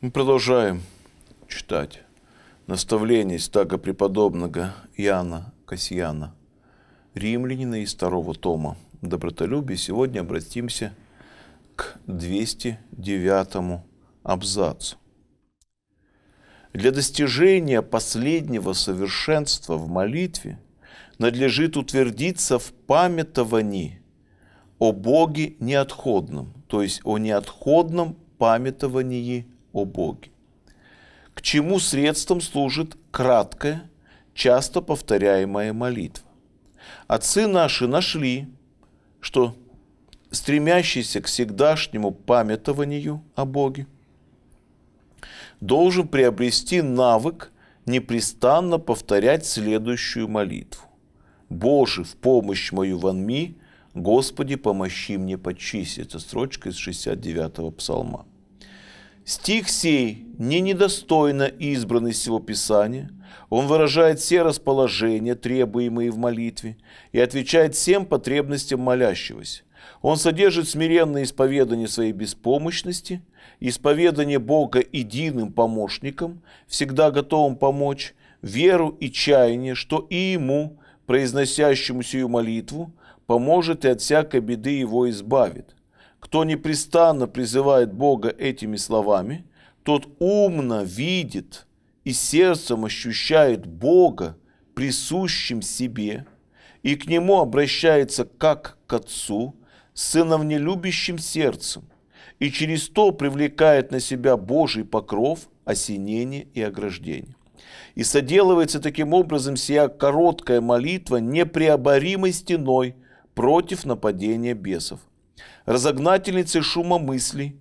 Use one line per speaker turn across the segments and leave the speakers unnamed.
Мы продолжаем читать наставления святаго преподобного Иоанна Кассияна, римлянина из 2 тома «Добротолюбие». Сегодня обратимся к 209 абзацу. Для достижения последнего совершенства в молитве надлежит утвердиться в памятовании о Боге неотходном, то есть о неотходном памятовании о Боге. К чему средством служит краткая, часто повторяемая молитва. Отцы наши нашли, что стремящийся к всегдашнему памятованию о Боге должен приобрести навык непрестанно повторять следующую молитву. «Боже, в помощь мою вонми, Господи, помощи мне почисть». Это строчка из 69-го псалма. Стих сей не недостойно избранный сего Писания. Он выражает все расположения, требуемые в молитве, и отвечает всем потребностям молящегося. Он содержит смиренное исповедание своей беспомощности, исповедание Бога единым помощником, всегда готовым помочь, веру и чаяние, что и ему, произносящему сию молитву, поможет и от всякой беды его избавит. Кто непрестанно призывает Бога этими словами, тот умно видит и сердцем ощущает Бога, присущим себе, и к Нему обращается как к Отцу, сыновнелюбящим сердцем, и через то привлекает на себя Божий покров, осенение и ограждение. И соделывается таким образом сия короткая молитва непреоборимой стеной против нападения бесов, разогнательницей шума мыслей,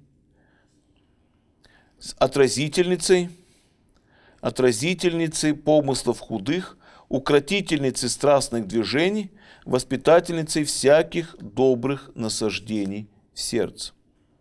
отразительницей помыслов худых, укротительницей страстных движений, воспитательницей всяких добрых насаждений в сердце.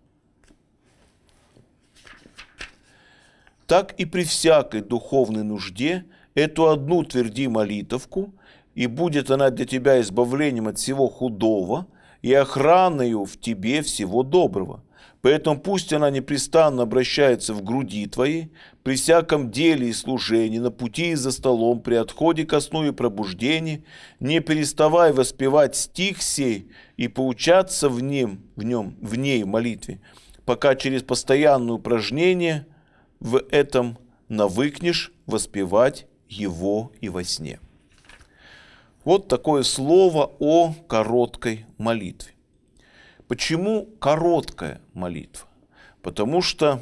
Так и при всякой духовной нужде эту одну тверди молитовку, и будет она для тебя избавлением от всего худого и охраною в тебе всего доброго. Поэтому пусть она непрестанно обращается в груди твоей, при всяком деле и служении, на пути и за столом, при отходе ко сну и пробуждении, не переставай воспевать стих сей и поучаться в ней молитве, пока через постоянное упражнение в этом навыкнешь воспевать его и во сне. Вот такое слово о короткой молитве. Почему короткая молитва? Потому что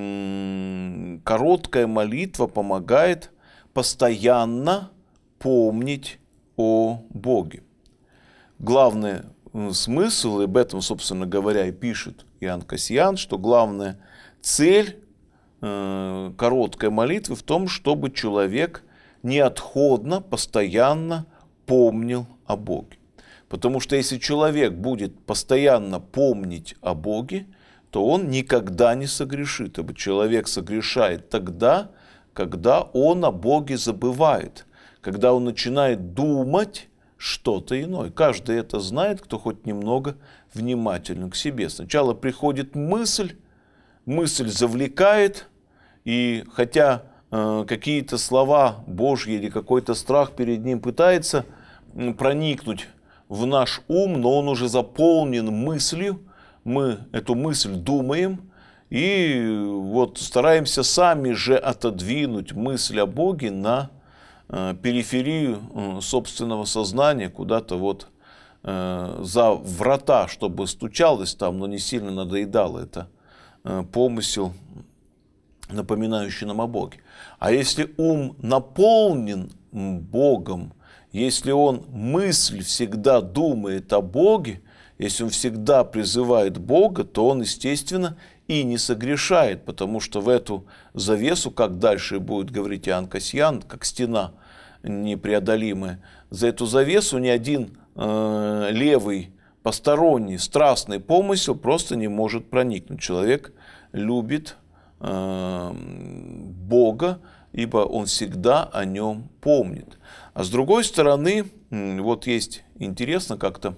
короткая молитва помогает постоянно помнить о Боге. Главный смысл, и об этом, собственно говоря, и пишет Иоанн Кассиян, что главная цель короткой молитвы в том, чтобы человек неотходно, постоянно помнил о Боге. Потому что если человек будет постоянно помнить о Боге, то он никогда не согрешит. Ибо человек согрешает тогда, когда он о Боге забывает, когда он начинает думать что-то иное. Каждый это знает, кто хоть немного внимателен к себе. Сначала приходит мысль завлекает, и хотя какие-то слова Божьи или какой-то страх перед ним пытается проникнуть в наш ум, но он уже заполнен мыслью, мы эту мысль думаем, и вот стараемся сами же отодвинуть мысль о Боге на периферию собственного сознания, куда-то вот за врата, чтобы стучалось там, но не сильно надоедало это помысел, напоминающий нам о Боге. А если ум наполнен Богом, если он мысль всегда думает о Боге, если он всегда призывает Бога, то он, естественно, и не согрешает, потому что в эту завесу, как дальше будет говорить Иоанн Кассиян, как стена непреодолимая, за эту завесу ни один левый, посторонний, страстный помысел просто не может проникнуть. Человек любит Бога, ибо он всегда о нем помнит. А с другой стороны, вот есть интересно как-то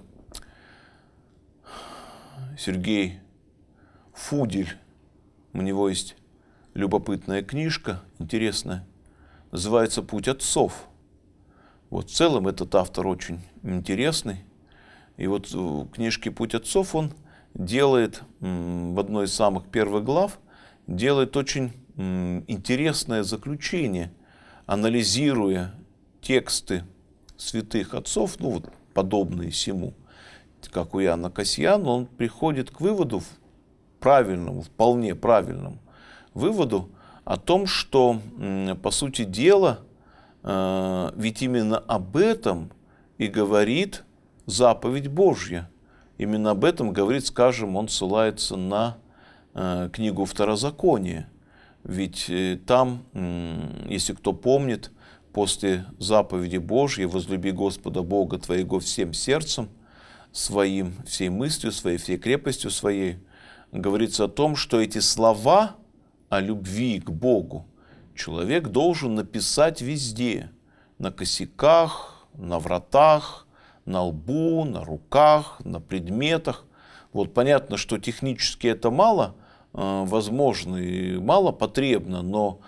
Сергей Фудель, у него есть любопытная книжка, интересная, называется «Путь отцов». Вот в целом этот автор очень интересный. И вот в книжке «Путь отцов» он делает, в одной из самых первых глав, делает очень интересное заключение, анализируя тексты святых отцов, ну вот подобные сему, как у Иоанна Кассиана, он приходит к выводу, правильному, вполне правильному выводу о том, что, по сути дела, ведь именно об этом и говорит заповедь Божья. Именно об этом говорит, скажем, он ссылается на книгу Второзакония. Ведь там, если кто помнит, после заповеди Божьей «Возлюби Господа Бога твоего всем сердцем своим, всей мыслью своей, всей крепостью своей», говорится о том, что эти слова о любви к Богу человек должен написать везде: на косяках, на вратах, на лбу, на руках, на предметах. Вот понятно, что технически это мало возможно и мало потребно, но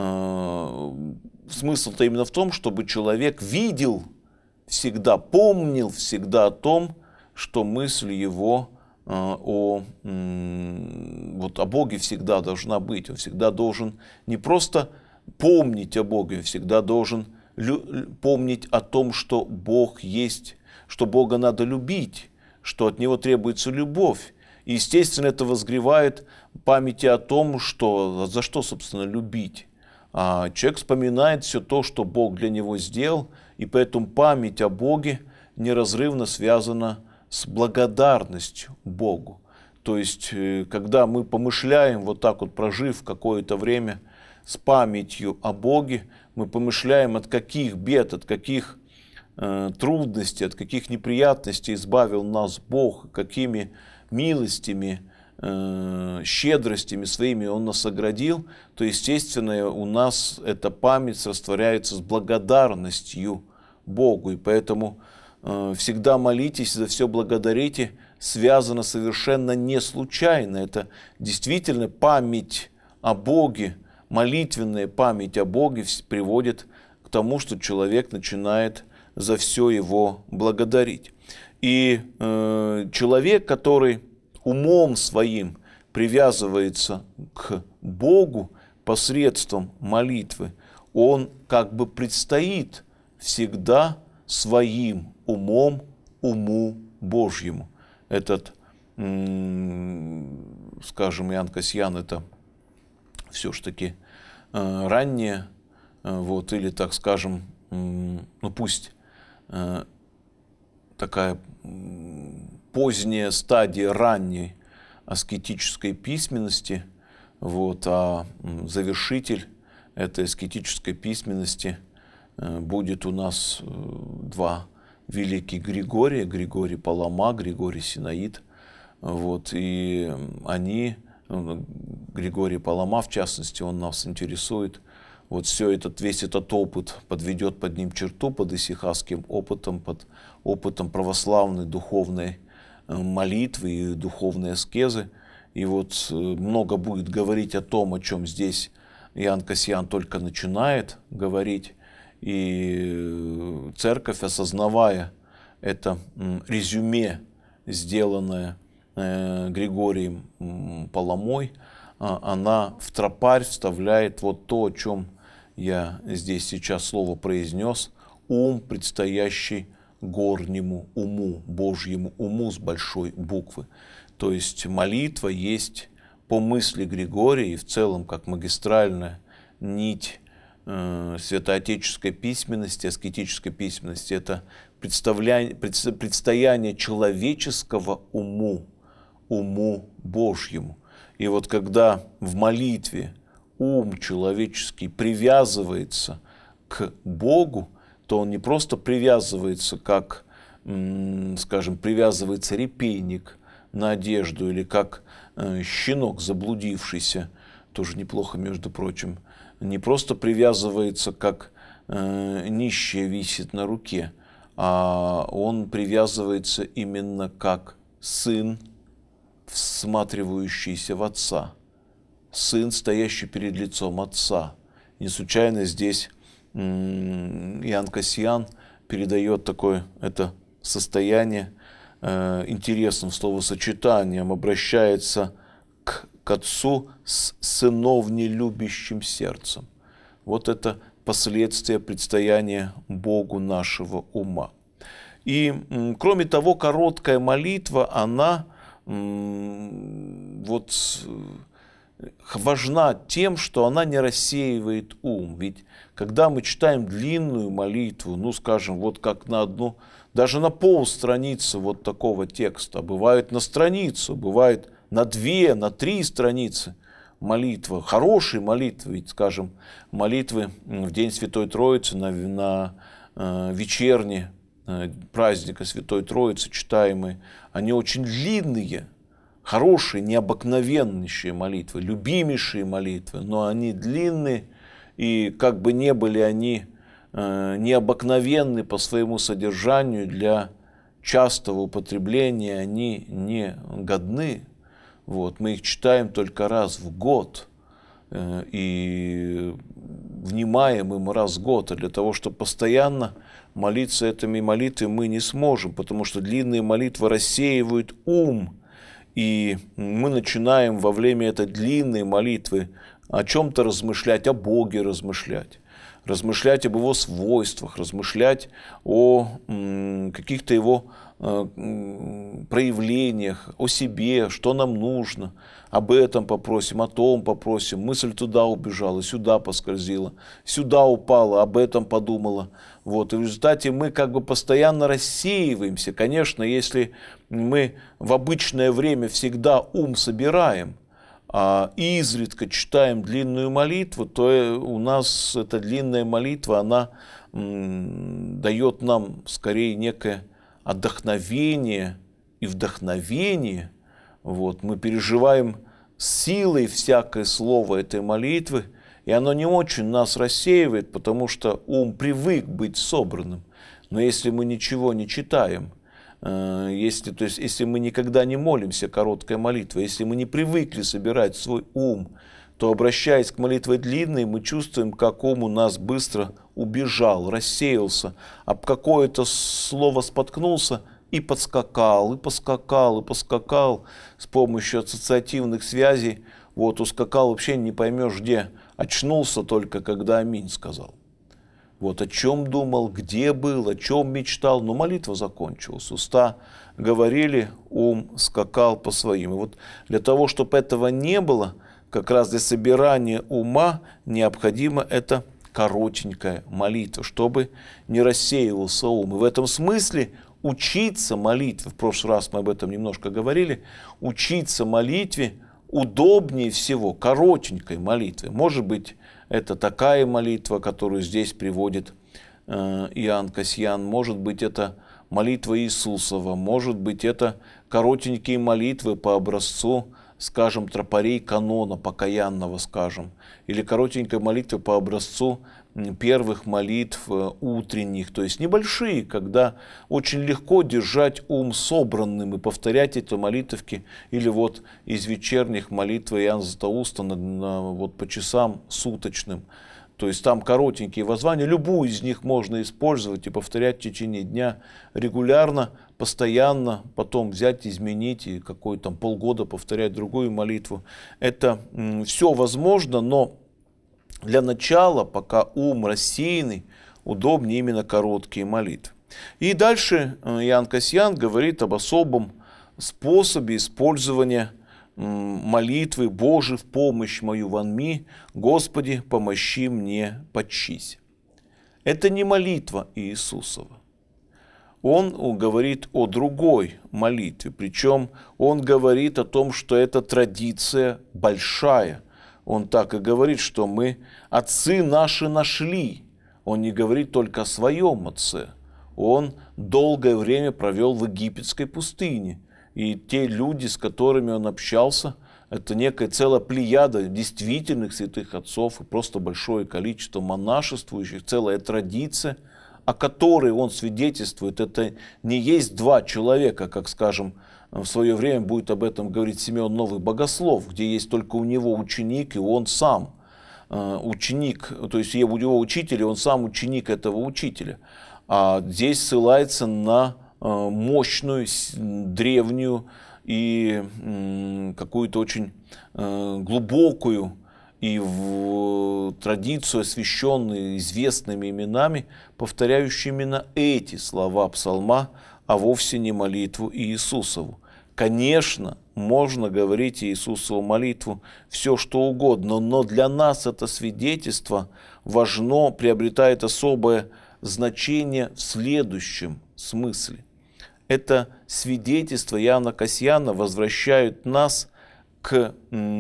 смысл-то именно в том, чтобы человек видел, всегда помнил, всегда о том, что мысль его о Боге всегда должна быть. Он всегда должен не просто помнить о Боге, он всегда должен помнить о том, что Бог есть, что Бога надо любить, что от Него требуется любовь. И, естественно, это возгревает памяти о том, что, за что, собственно, любить. А человек вспоминает все то, что Бог для него сделал, и поэтому память о Боге неразрывно связана с благодарностью Богу. То есть, когда мы помышляем, вот так вот прожив какое-то время с памятью о Боге, мы помышляем, от каких бед, от каких трудностей, от каких неприятностей избавил нас Бог, какими милостями, щедростями своими Он нас оградил, то, естественно, у нас эта память растворяется с благодарностью Богу. И поэтому всегда молитесь, за все благодарите, связано совершенно не случайно. Это действительно память о Боге, молитвенная память о Боге приводит к тому, что человек начинает за все его благодарить. И человек, который умом своим привязывается к Богу посредством молитвы, он как бы предстоит всегда своим умом уму Божьему. Этот, скажем, Иоанн Кассиан, это все-таки раннее, вот, или, так скажем, ну пусть такая поздняя стадия ранней аскетической письменности, вот, а завершитель этой аскетической письменности будет у нас два великих Григория: Григорий Палама, Григорий Синаид. Вот, и они, Григорий Палама, в частности, он нас интересует. Вот весь этот опыт подведет под ним черту, под исихасским опытом, под опытом православной духовной молитвы и духовной аскезы. И вот много будет говорить о том, о чем здесь Иоанн Кассиан только начинает говорить. И церковь, осознавая это резюме, сделанное Григорием Паламой, она в тропарь вставляет вот то, о чем я здесь сейчас слово произнес: ум, предстоящий горнему уму, Божьему уму с большой буквы. То есть молитва есть, по мысли Григория, и в целом как магистральная нить святоотеческой письменности, аскетической письменности, это предстояние человеческого уму Божьему. И вот когда в молитве ум человеческий привязывается к Богу, то он не просто привязывается, как, скажем, привязывается репейник на одежду, или как щенок заблудившийся, тоже неплохо, между прочим, не просто привязывается, как нищая висит на руке, а он привязывается именно как сын, всматривающийся в отца, сын, стоящий перед лицом Отца. Не случайно здесь Иоанн Кассиан передает такое это состояние интересным словосочетанием, обращается к Отцу с сыновнелюбящим сердцем. Вот это последствия предстояния Богу нашего ума. И, кроме того, короткая молитва, она важна тем, что она не рассеивает ум. Ведь когда мы читаем длинную молитву, скажем, вот как на одну, даже на полстраницы вот такого текста, бывает на страницу, бывает на 2, на 3 страницы молитва, хорошие молитвы, ведь, скажем, молитвы в День Святой Троицы, на вечерне праздника Святой Троицы читаемые, они очень длинные, хорошие, необыкновеннейшие молитвы, любимейшие молитвы, но они длинные, и как бы не были они необыкновенны по своему содержанию, для частого употребления они не годны. Мы их читаем только раз в год и внимаем им раз в год. А для того, чтобы постоянно молиться этими молитвами, мы не сможем, потому что длинные молитвы рассеивают ум. И мы начинаем во время этой длинной молитвы о чем-то размышлять, о Боге размышлять об Его свойствах, размышлять о каких-то Его проявлениях, о себе, что нам нужно, об этом попросим, о том попросим. Мысль туда убежала, сюда поскользила, сюда упала, об этом подумала. И в результате мы как бы постоянно рассеиваемся. Конечно, если мы в обычное время всегда ум собираем, и изредка читаем длинную молитву, то у нас эта длинная молитва, она дает нам скорее некое отдохновение и вдохновение. Мы переживаем силой всякое слово этой молитвы, и оно не очень нас рассеивает, потому что ум привык быть собранным. Но если мы ничего не читаем, если мы никогда не молимся короткой молитвой, если мы не привыкли собирать свой ум, то, обращаясь к молитве длинной, мы чувствуем, как ум у нас быстро убежал, рассеялся, об какое-то слово споткнулся и подскакал, и поскакал, и поскакал с помощью ассоциативных связей. Ускакал, вообще не поймешь где, очнулся только, когда аминь сказал. О чем думал, где был, о чем мечтал, но молитва закончилась. Уста говорили, ум скакал по своим. И для того, чтобы этого не было, как раз для собирания ума необходима эта коротенькая молитва, чтобы не рассеивался ум. И в этом смысле учиться молитве, в прошлый раз мы об этом немножко говорили, учиться молитве удобнее всего коротенькой молитве. Может быть, это такая молитва, которую здесь приводит Иоанн Кассиан. Может быть, это молитва Иисусова. Может быть, это коротенькие молитвы по образцу, скажем, тропарей канона покаянного, скажем. Или коротенькая молитва по образцу первых молитв утренних. То есть небольшие, когда очень легко держать ум собранным и повторять эти молитвки. Или из вечерних молитв Иоанна Златоуста по часам суточным. То есть там коротенькие воззвания, любую из них можно использовать и повторять в течение дня регулярно, постоянно, потом взять, изменить и полгода повторять другую молитву. Это все возможно, но для начала, пока ум рассеянный, удобнее именно короткие молитвы. И дальше Иоанн Кассиан говорит об особом способе использования молитвы «Боже, в помощь мою вонми, Господи, помощи мне, подчись». Это не молитва Иисусова. Он говорит о другой молитве, причем он говорит о том, что эта традиция большая. Он так и говорит, что мы отцы наши нашли. Он не говорит только о своем отце. Он долгое время провел в египетской пустыне. И те люди, с которыми он общался, это некая целая плеяда действительных святых отцов и просто большое количество монашествующих, целая традиция, о которой он свидетельствует. Это не есть 2 человека, как, скажем, в свое время будет об этом говорить Симеон Новый Богослов, где есть только у него ученик, и он сам ученик, то есть у него учитель, и он сам ученик этого учителя. А здесь ссылается на мощную, древнюю и какую-то очень глубокую и в традицию, освященную известными именами, повторяющую именно эти слова псалма, а вовсе не молитву Иисусову. Конечно, можно говорить Иисусову молитву все, что угодно, но для нас это свидетельство важно, приобретает особое значение в следующем смысле. Это свидетельство Иоанна Кассиана возвращает нас к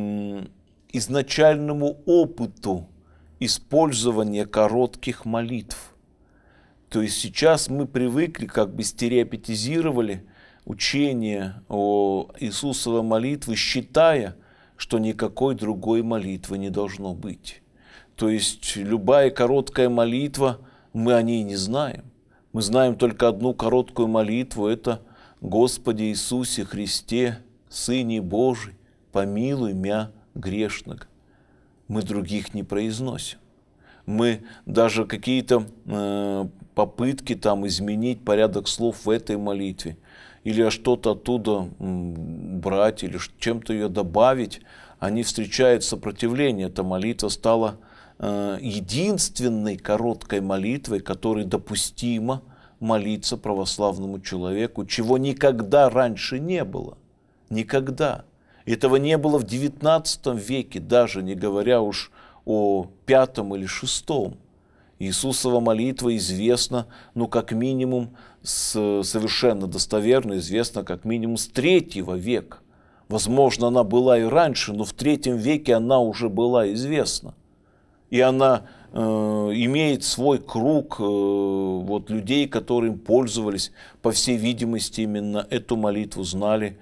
изначальному опыту использования коротких молитв. То есть сейчас мы привыкли, как бы стереотипизировали учение о Иисусовой молитве, считая, что никакой другой молитвы не должно быть. То есть любая короткая молитва, мы о ней не знаем. Мы знаем только одну короткую молитву, это «Господи Иисусе Христе, Сыне Божий, помилуй мя грешного». Мы других не произносим. Мы даже какие-то попытки там изменить порядок слов в этой молитве или что-то оттуда брать, или чем-то ее добавить, они встречают сопротивление. Эта молитва стала единственной короткой молитвой, которой допустимо молиться православному человеку, чего никогда раньше не было. Никогда. Этого не было в XIX веке, даже не говоря уж о V или VI. Иисусова молитва известна, как минимум, совершенно достоверно известна, как минимум, с III века. Возможно, она была и раньше, но в III веке она уже была известна. И она имеет свой круг людей, которые им пользовались, по всей видимости, именно эту молитву знали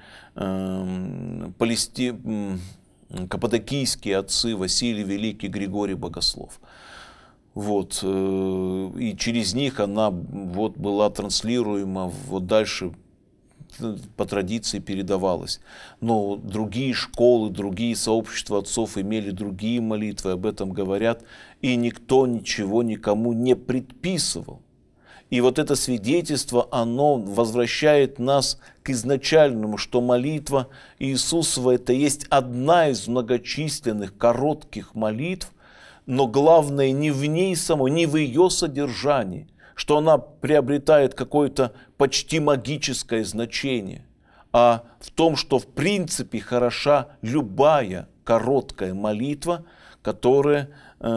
каппадокийские отцы Василий Великий, Григорий Богослов. И через них она была транслируема, дальше по традиции передавалась. Но другие школы, другие сообщества отцов имели другие молитвы, об этом говорят, и никто ничего никому не предписывал. И это свидетельство, оно возвращает нас к изначальному, что молитва Иисусова – это есть одна из многочисленных коротких молитв, но главное не в ней самой, не в ее содержании, что она приобретает какое-то почти магическое значение, а в том, что в принципе хороша любая короткая молитва, которая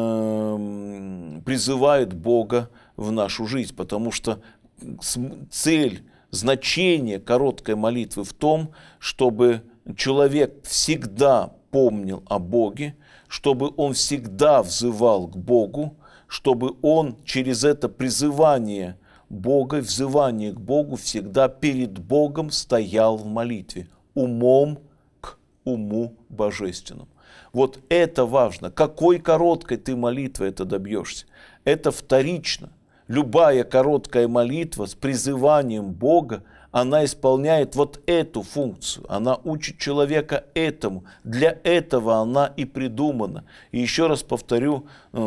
призывает Бога в нашу жизнь, потому что цель, значение короткой молитвы в том, чтобы человек всегда помнил о Боге, чтобы он всегда взывал к Богу, чтобы он через это призывание Бога, взывание к Богу всегда перед Богом стоял в молитве, умом к уму божественному. Это важно. Какой короткой ты молитвой это добьешься? Это вторично. Любая короткая молитва с призыванием Бога, она исполняет эту функцию. Она учит человека этому. Для этого она и придумана. И еще раз повторю,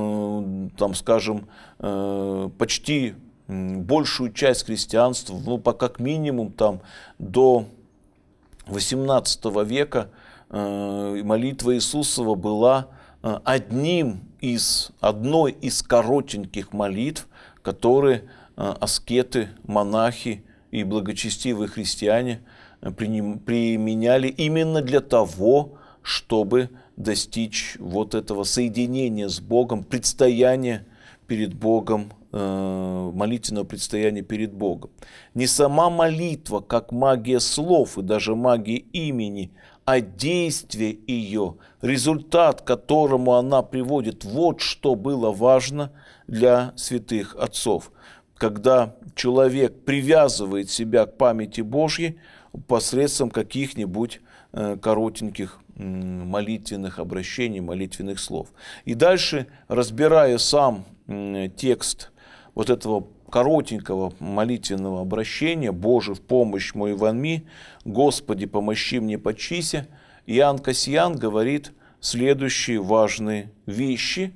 почти большую часть христианства, как минимум до XVIII века, молитва Иисусова была одной из коротеньких молитв, которые аскеты, монахи и благочестивые христиане применяли именно для того, чтобы достичь этого соединения с Богом, предстояния перед Богом, молитвенного предстояния перед Богом. Не сама молитва, как магия слов и даже магия имени, а действие ее, результат, к которому она приводит, что было важно для святых отцов. Когда человек привязывает себя к памяти Божьей посредством каких-нибудь коротеньких молитвенных обращений, молитвенных слов. И дальше, разбирая сам текст этого коротенького молитвенного обращения «Боже, в помощь мой ванми, Господи, помощи мне, почися», Иоанн Кассиан говорит следующие важные вещи,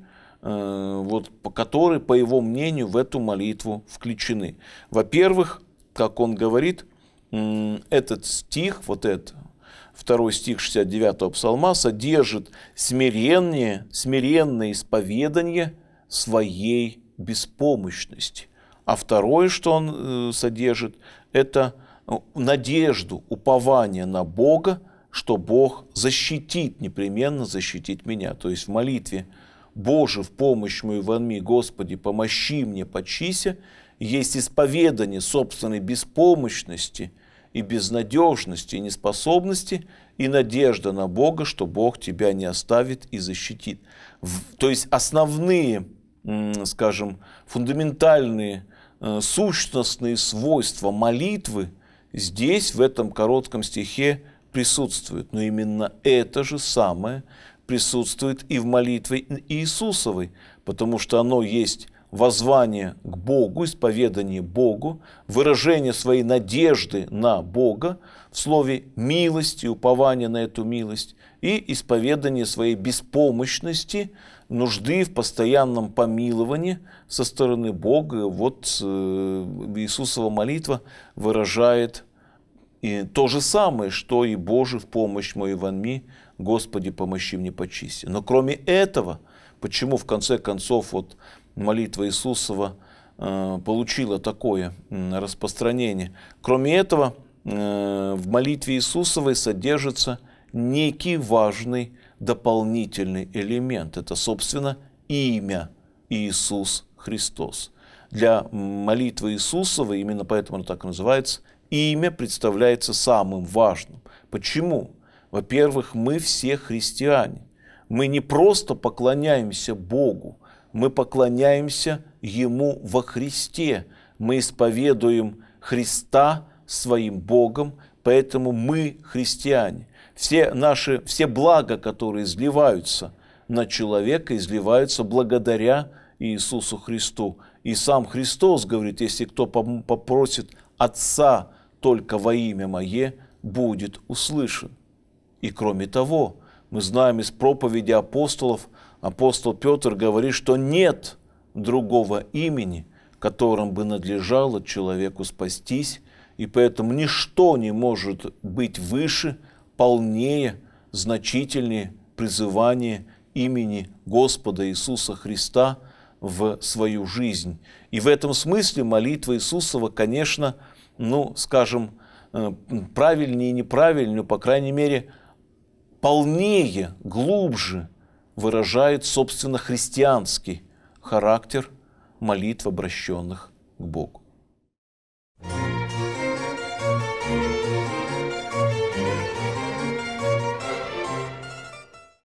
которые, по его мнению, в эту молитву включены. Во-первых, как он говорит, этот стих, второй стих 69-го псалма, содержит смиренное исповедание своей беспомощности. А второе, что он содержит, это надежду, упование на Бога, что Бог непременно защитит меня. То есть в молитве «Боже, в помощь мою ванми, Господи, помощи мне, почися» есть исповедание собственной беспомощности и безнадежности, и неспособности, и надежда на Бога, что Бог тебя не оставит и защитит. То есть основные, скажем, фундаментальные, сущностные свойства молитвы здесь, в этом коротком стихе, присутствуют. Но именно это же самое присутствует и в молитве Иисусовой, потому что оно есть воззвание к Богу, исповедание Богу, выражение своей надежды на Бога в слове милости, упование на эту милость и исповедание своей беспомощности, нужды в постоянном помиловании со стороны Бога. Иисусова молитва выражает и то же самое, что и «Боже, в помощь мою ванми, Господи, помощи мне, почисти». Но кроме этого, почему в конце концов молитва Иисусова получила такое распространение? Кроме этого, в молитве Иисусовой содержится некий важный дополнительный элемент. Это, собственно, имя Иисус Христос. Для молитвы Иисусовой, именно поэтому она так и называется, имя представляется самым важным. Почему? Во-первых, мы все христиане. Мы не просто поклоняемся Богу, мы поклоняемся Ему во Христе. Мы исповедуем Христа своим Богом, поэтому мы христиане. Все блага, которые изливаются на человека, изливаются благодаря Иисусу Христу. И сам Христос говорит: если кто попросит Отца только во имя Мое, будет услышан. И кроме того, мы знаем из проповеди апостолов, апостол Петр говорит, что нет другого имени, которым бы надлежало человеку спастись, и поэтому ничто не может быть выше, полнее, значительнее призывания имени Господа Иисуса Христа в свою жизнь. И в этом смысле молитва Иисусова, конечно, правильнее и неправильнее, но, по крайней мере, полнее, глубже выражает, собственно, христианский характер молитв, обращенных к Богу.